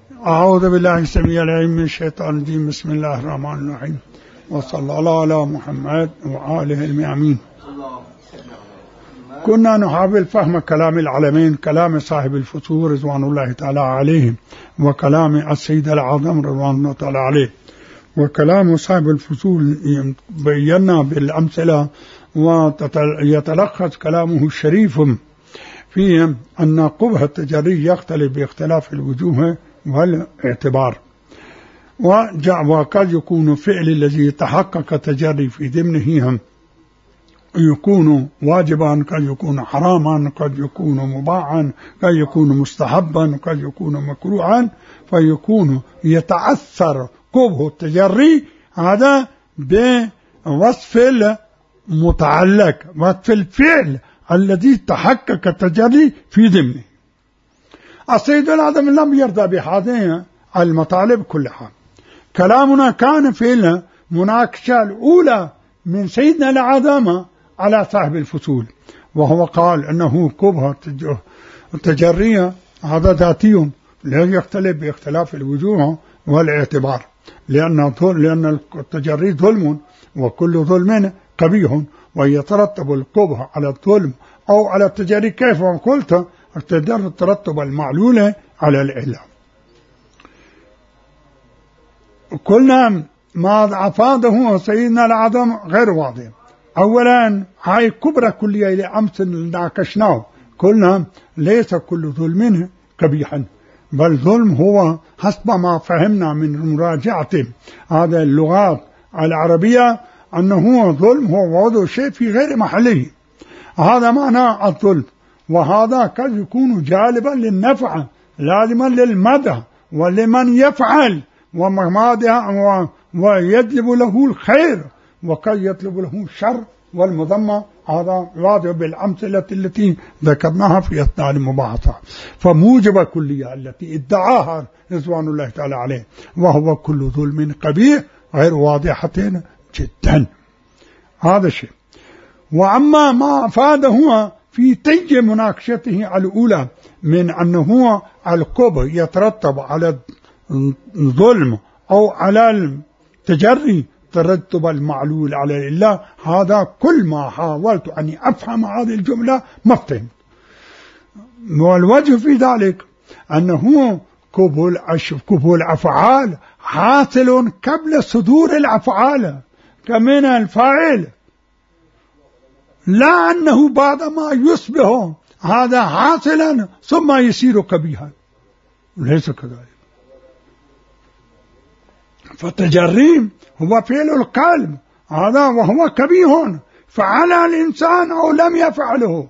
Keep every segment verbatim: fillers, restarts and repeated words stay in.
أعوذ بالله السميع العليم من الشيطان الرجيم. بسم الله الرحمن الرحيم، وصلى الله على محمد وآله الميامين. كنا نحاول فهم كلام العالمين، كلام صاحب الفصول رضوان الله تعالى عليهم، وكلام السيد الأعظم رضوان الله تعالى عليه. وكلام صاحب الفصول بينا بالأمثلة، ويتلخص كلامه الشريف فيه أن قبح التجري يختلف باختلاف الوجوه والاعتبار، وقد يكون فعل الذي يتحقق التجري في ضمنه هم يكون واجبا، قد يكون حراما، قد يكون مباحا، قد يكون مستحبا، قد يكون مكروها، فيكون يتأثر قبح التجري هذا بوصف المتعلق، وصف الفعل الذي تحقق التجري في ضمنه. السيد الأعظم لم يرضى بهذه المطالب كلها. كلامنا كان في المناقشة الأولى من سيدنا الأعظم على صاحب الفصول، وهو قال أنه قبح التجري هذا ذاتي لا يختلف باختلاف الوجوه والاعتبار، لأن لأن التجري ظلم، وكل ظلم قبيح، ويترتب القبح على الظلم أو على التجري كيف قلت اقتدر ترتب المعلولة على العلة. قلنا ما أفاده سيدنا الأعظم غير واضح. أولا هاي كبرى كلية لأمس ناقشناه، قلنا ليس كل ظلم قبيحا، بل ظلم هو حسب ما فهمنا من مراجعة هذا اللغات العربية أنه ظلم هو وضع شيء في غير محله، هذا معنى الظلم. وهذا قد يكون جالبا للنفع لازما للمدح ولمن يفعل ومادح ويجلب له الخير، وقد يطلب له الشر والمذمة. هذا واضح بالأمثلة التي ذكرناها في أثناء المباحثة. فموجب كلية التي ادعاها رضوان الله تعالى عليه وهو كل ظلم قبيح غير واضحة جدا. هذا شيء. وأما ما أفاده في تي مناقشته الأولى من أنه القبح يترتب على الظلم أو على التجري ترتب المعلول على الله، هذا كل ما حاولت أن أفهم هذه الجملة ما فهمت. والوجه في ذلك أنه قبح الأفعال حاصل قبل صدور الأفعال كمن الفاعل، لا أنه بعد ما يصبح هذا حاصلا ثم يصير قبيحا، ليس كذلك. فالتجري هو فعل القلب هذا وهو قبيح فعل الإنسان أو لم يفعله.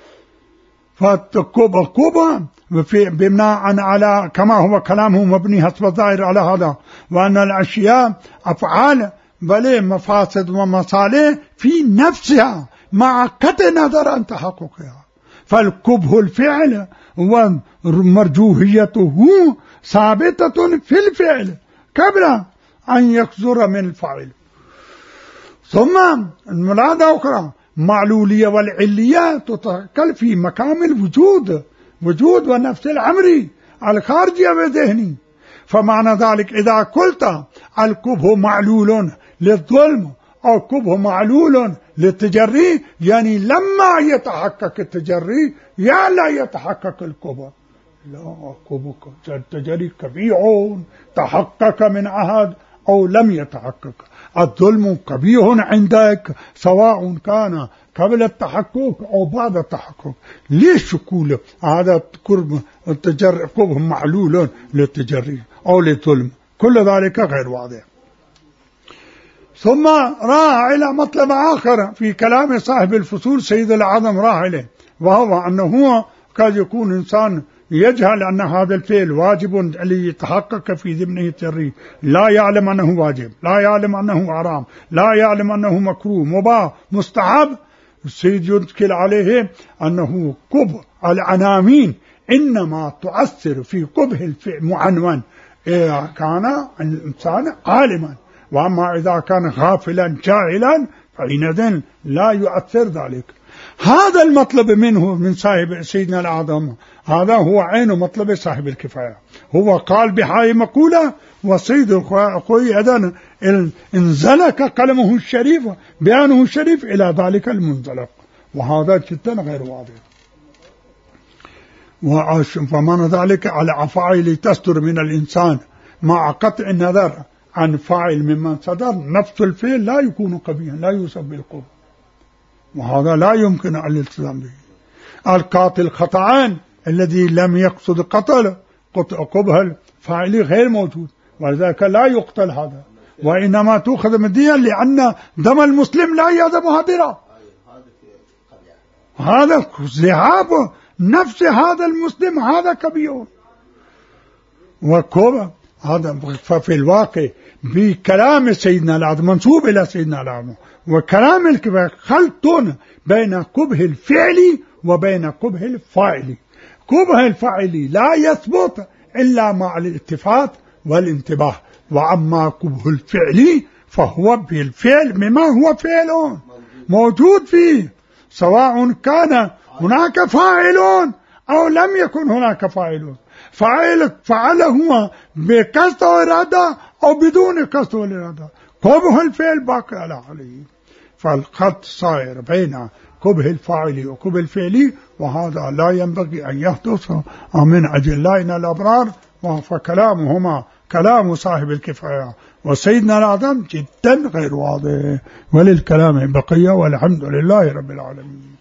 فالقبح بناء على كما هو كلامه مبني حسب الظاهر على هذا، وأن الأشياء أفعال بل مفاسد ومصالح في نفسها مع قطع نظر عن تحققها. فالقبح الفعل ومرجوحيته ثابتة في الفعل قبل أن يصدر من الفاعل. ثم الملاحظة أخرى، معلولية والعلية تتشكل في مقام الوجود، وجود ونفس الأمر الخارجي وذهني. فمعنى ذلك إذا قلت القبح معلول للظلم أو قبح معلول للتجري، يعني لما يتحقق التجري يا لا يتحقق القبح. لا، قبح التجري قبيح تحقق من أحد أو لم يتحقق. الظلم قبيح عندك سواء كان قبل التحقق أو بعد التحقق. ليش شكول هذا قرب التجري قبح معلول للتجري أو للظلم؟ كل ذلك غير واضح. ثم راح إلى مطلب آخر في كلام صاحب الفصول سيد الأعظم راح إليه، وهو أنه قد يكون إنسان يجهل أن هذا الفعل واجب ليتحقق في ضمنه التجري، لا يعلم أنه واجب، لا يعلم أنه حرام، لا يعلم أنه مكروه مباح مستحب. السيد يذكر عليه أنه قبح العناوين إنما تؤثر في قبح الفعل معنون إذا كان الإنسان عالما، وأما إذا كان غافلا جاهلا فحينئذ لا يؤثر ذلك. هذا المطلب منه من صاحب سيدنا الأعظم، هذا هو عين مطلب صاحب الكفاية، هو قال بهاي مقولة، وسيد الخوي أيضا انزلق قلمه الشريف بيانه الشريف إلى ذلك المنزلق، وهذا جدا غير واضح. فمعنى ذلك على عفاعل تستر من الإنسان مع قطع النظر عن فاعل ممن صدر، نفس الفعل لا يكون قبيحا، لا يوصف بالقبح، وهذا لا يمكن الالتزام به. القاتل خطأ الذي لم يقصد قتل قبح الفاعل غير موجود، ولذلك لا يقتل هذا، وإنما تؤخذ مديا لأن دم المسلم لا يذهب هدرا. هذا ذهاب نفس هذا المسلم هذا كبير وكبر. هذا ففي الواقع بكلام سيدنا العظم منسوب إلى سيدنا العظم وكلام الكبير خلط بين قبح الفعل وبين قبح الفاعل. قبح الفاعل لا يثبت إلا مع الاتفاق والانتباه، وأما قبح الفعل فهو بالفعل مما هو فعل موجود فيه، سواء كان هناك فاعل أو لم يكن هناك فاعل. فاعل فعله بقصد وإرادة أو بدون قصد وإرادة، قبح الفعل باقي عليه. فالخط صائر بين قبح الفاعل وقبح الفعل، وهذا لا ينبغي أن يحدث من أجلائنا الأبرار. فكلامهما كلام صاحب الكفاية وسيدنا الأعظم جدا غير واضح، وللكلام بقية، والحمد لله رب العالمين.